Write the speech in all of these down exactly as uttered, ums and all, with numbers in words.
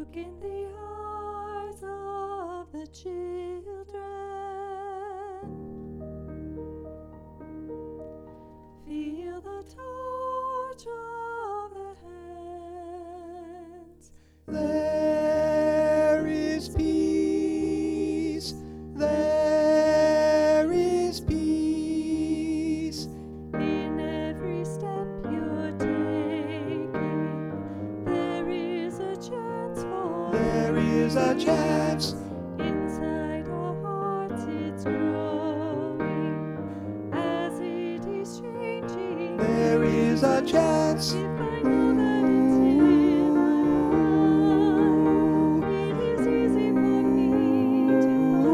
Look in the eyes of the children. Feel the touch of the hands. There is peace. There is peace. In every step you're taking, there is a chance for There is a chance. inside our hearts it's growing as it is changing. There is a chance. If I know that it's in my mind, it is easy for me to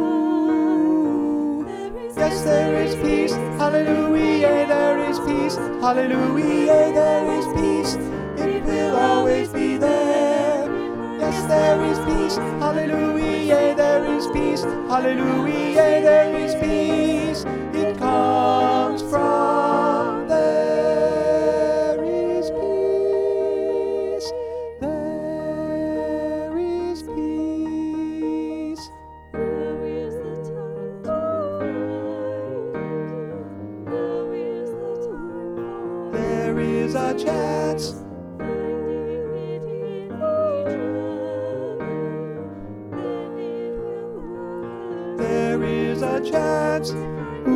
find. There is Yes, there is peace. Hallelujah, there is peace. Hallelujah, there is peace. It will always be there. Yes, there is peace. Hallelujah, there is peace. Hallelujah, there is peace. It comes from there is peace. There is peace. Now is the time to find. Now is the time for There is a chance. finding it in each other. Then it will work. There is a chance. Ooh,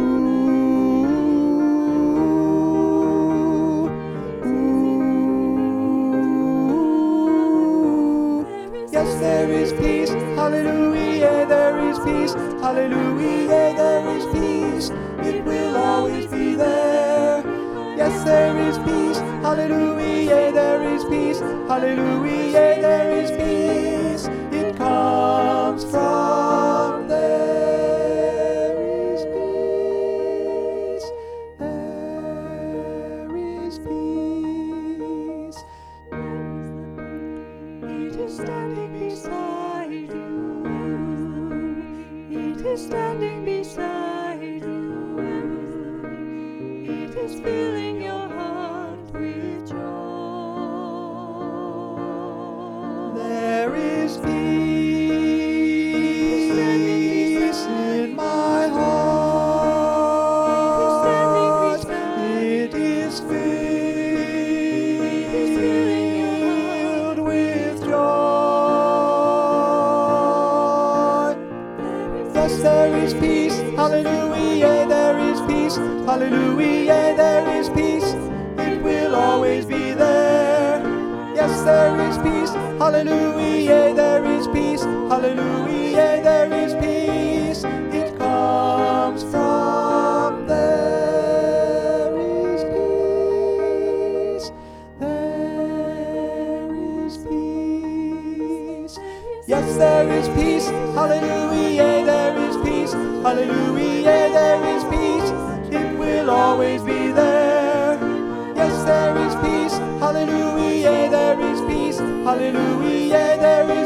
ooh. Yes, there is peace. Hallelujah, there is peace. Hallelujah, there is peace. It will always be there. Yes, there is peace. Hallelujah, there is peace. Hallelujah, there is peace. It comes from there is peace. There is peace. It is standing beside you. It is standing beside you. It is filling your heart with joy. There is peace in my heart. It is filled with joy. Yes, there is peace. Hallelujah, there is peace. Hallelujah, there is peace. It will always be there. Yes, there is peace. Hallelujah, there is peace. Hallelujah, there is peace. It comes from there is peace. There is peace. Yes, there is peace. Hallelujah, there is peace. Hallelujah, there is peace. It will always be there. Yes, there is peace. Hallelujah, there is peace. Hallelujah, there is